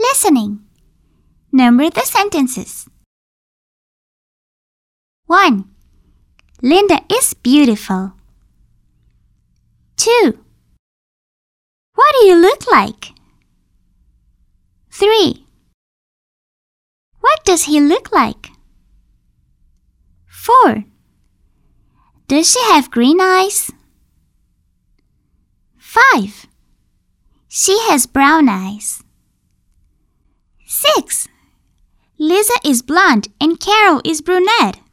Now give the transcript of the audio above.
listening. Number the sentences. 1. Linda is beautiful. 2. What do you look like? 3. What does he look like? 4. Does she have green eyes? 5. She has brown eyes. 6. Lisa is blonde and Carol is brunette.